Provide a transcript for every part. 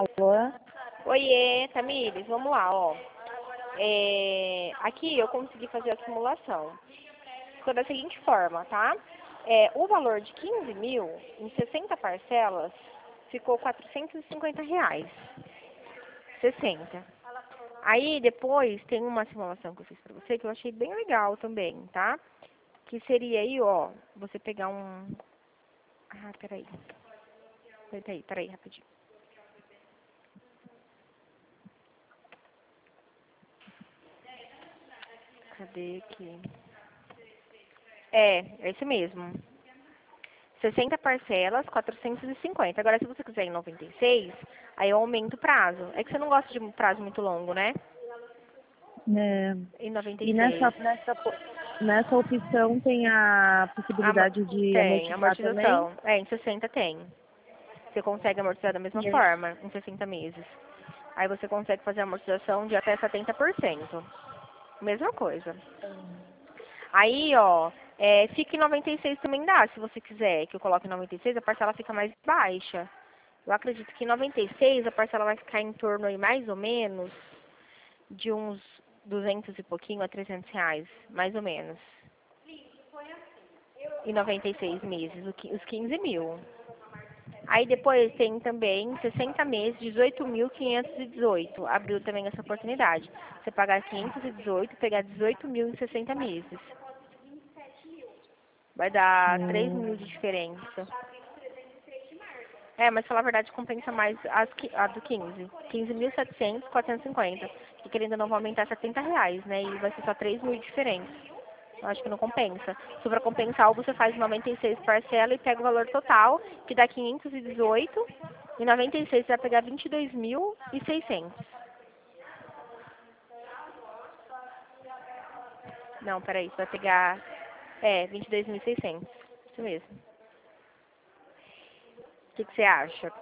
Alô? Oiê, Tamires, vamos lá, ó. Aqui eu consegui fazer a simulação. Ficou da seguinte forma, tá? O valor de 15 mil, em 60 parcelas, ficou R$ 450. 60. Aí depois tem uma simulação que eu fiz pra você que eu achei bem legal também, tá? Que seria aí, ó, você pegar um... Ah, peraí. Peraí, rapidinho. Cadê aqui? É isso mesmo. 60 parcelas, 450. Agora, se você quiser em 96, aí eu aumento o prazo. É que você não gosta de um prazo muito longo, né? É, Em e 96. nessa opção tem a possibilidade de Tem, amortizar também? amortização. Em 60 tem. Você consegue amortizar da mesma E aí? forma, em 60 meses. Aí você consegue fazer a amortização de até 70%. Mesma coisa. Aí, ó, fica em 96 também dá, se você quiser que eu coloque em 96, a parcela fica mais baixa. Eu acredito que em 96 a parcela vai ficar em torno aí, mais ou menos, de uns 200 e pouquinho a R$ 300, mais ou menos. Em 96 meses, os 15 mil. Aí depois tem também 60 meses, 18.518. Abriu também essa oportunidade. Você pagar 518, pegar 18 mil em 60 meses. Vai dar 3 Hum, mil de diferença. Mas falar a verdade compensa mais a do 15. 15.700, 450. E querendo ou não, vai aumentar R$ 70, né? E vai ser só 3 mil de diferença. Eu acho que não compensa. Se para compensar, você faz 96 parcela e pega o valor total, que dá 518. Em 96 você vai pegar 22.600. Não, peraí, você vai pegar... 22.600. Isso mesmo. O que você acha?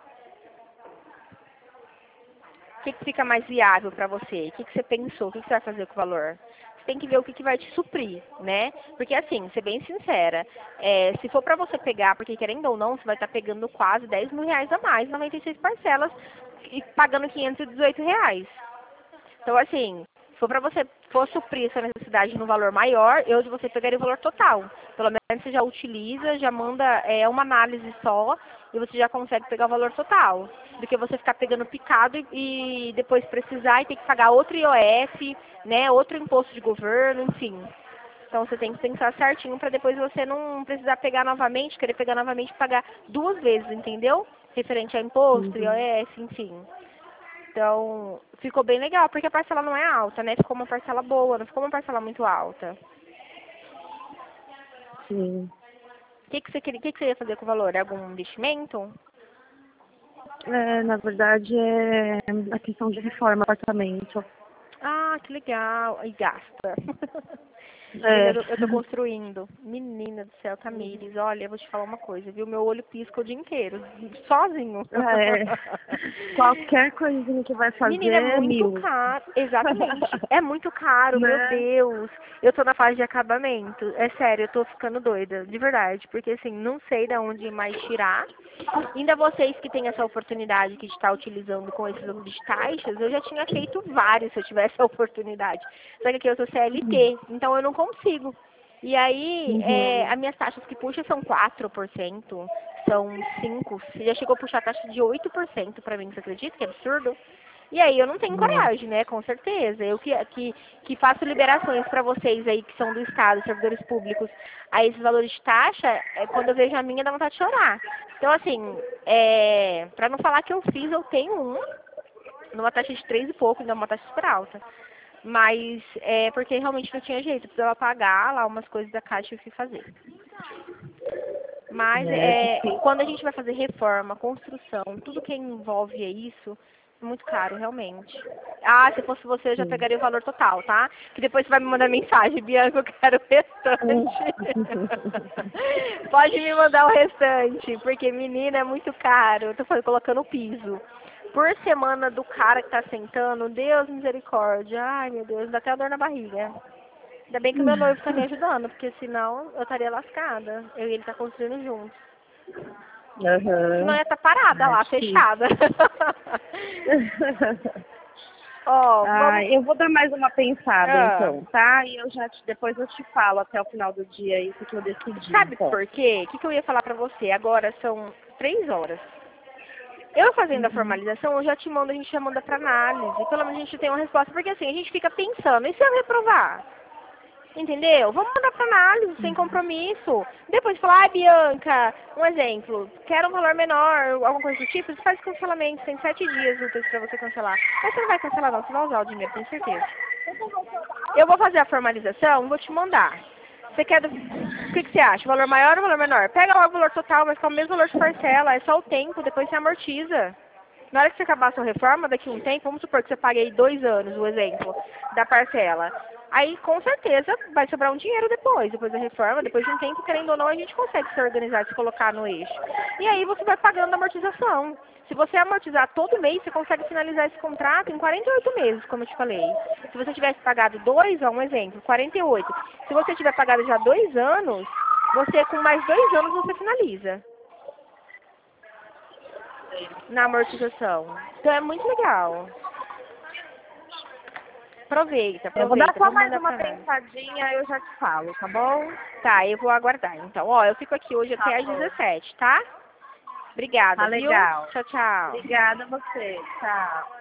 O que fica mais viável para você? O que você pensou? O que você vai fazer com o valor? Você tem que ver o que vai te suprir, né? Porque assim, ser bem sincera, se for para você pegar, porque querendo ou não, você vai estar pegando quase R$ 10.000 a mais, 96 parcelas, e pagando R$ 518. Então assim, se for para você for suprir essa necessidade no valor maior, eu de você pegaria o valor total. Pelo menos você já utiliza, já manda uma análise só e você já consegue pegar o valor total. Do que você ficar pegando picado e depois precisar e ter que pagar outro IOF, né, outro imposto de governo, enfim. Então você tem que pensar certinho para depois você não precisar pegar novamente, querer pegar novamente e pagar duas vezes, entendeu? Referente a imposto, uhum, IOF, enfim. Então, ficou bem legal, porque a parcela não é alta, né? Ficou uma parcela boa, não ficou uma parcela muito alta. sim. O que você queria, que você ia fazer com o valor? Algum investimento? Na verdade, é a questão de reforma do apartamento. Ah, que legal. E gasta. Menina, É. eu tô construindo. Menina do céu, Tamires, olha, eu vou te falar uma coisa, viu? Meu olho pisca o dia inteiro, sozinho. É. Qualquer coisinha que vai fazer Menina, é é muito 1.000. caro. Exatamente. É muito caro, meu Né? Deus. Eu tô na fase de acabamento. É sério, eu tô ficando doida, de verdade. Porque assim, não sei de onde mais tirar. Ainda vocês que têm essa oportunidade que de estar utilizando com esses outros de taxas, eu já tinha feito vários se eu tivesse a oportunidade. Só que aqui eu sou CLT, então eu não consigo. E aí, Uhum. as minhas taxas que puxa são 4%, são 5%. Você já chegou a puxar a taxa de 8% pra mim, você acredita? Que absurdo. E aí eu não tenho Nossa. coragem, né? Com certeza. Eu que faço liberações para vocês aí que são do Estado, servidores públicos, a esses valores de taxa, quando eu vejo a minha, dá vontade de chorar. Então, assim, para não falar que eu fiz, eu tenho numa taxa de 3 e pouco, ainda é uma taxa super alta. Mas é porque realmente não tinha jeito, eu precisava pagar lá umas coisas da Caixa e eu fui fazer. Mas É difícil. quando a gente vai fazer reforma, construção, tudo que envolve isso, é muito caro, realmente. Ah, se fosse você, eu já Sim. pegaria o valor total, tá? Que depois você vai me mandar mensagem, Bianca, eu quero o restante. Pode me mandar o restante, porque, menina, é muito caro. Eu tô colocando o piso. Por semana do cara que tá sentando, Deus misericórdia. Ai, meu Deus, dá até a dor na barriga. Ainda bem que o meu noivo tá me ajudando, porque senão eu estaria lascada. Eu e ele tá construindo juntos. Senão Aham. ia estar parada Ah, lá, difícil. fechada. Ó, Ah, vamos... eu vou dar mais uma pensada Ah, então, tá? E depois eu te falo até o final do dia aí o que eu decidi, sabe então. por quê? O que eu ia falar pra você? Agora são 3 horas. Eu fazendo a Uhum. formalização, eu já te mando, a gente já manda pra análise. Pelo menos a gente tem uma resposta. Porque assim, a gente fica pensando, e se eu reprovar? Entendeu? Vamos mandar pra análise, sem compromisso. Depois falar, Bianca, um exemplo, quero um valor menor, alguma coisa do tipo, você faz cancelamento, tem 7 dias úteis pra você cancelar. Mas você não vai cancelar não, você vai usar o dinheiro, tenho certeza. Eu vou fazer a formalização, vou te mandar. Você quer o que você acha? Valor maior ou valor menor? Pega logo o valor total, mas com o mesmo valor de parcela, é só o tempo, depois você amortiza. Na hora que você acabar a sua reforma, daqui a um tempo, vamos supor que você pague aí 2 anos, o exemplo, da parcela. Aí, com certeza, vai sobrar um dinheiro depois da reforma, depois de um tempo, querendo ou não, a gente consegue se organizar, se colocar no eixo. E aí você vai pagando a amortização. Se você amortizar todo mês, você consegue finalizar esse contrato em 48 meses, como eu te falei. Se você tivesse pagado um exemplo, 48. Se você tiver pagado já 2 anos, você com mais 2 anos você finaliza na amortização. Então é muito legal. Aproveita, Eu vou dar aproveita. só Vamos mais mandar uma pra nós. pensadinha, eu já te falo, tá bom? Tá, eu vou aguardar. Então, ó, eu fico aqui hoje Tá até às bom. 17, tá? Tá Obrigada, viu? legal. Tchau, tchau. Obrigada a você. Tchau.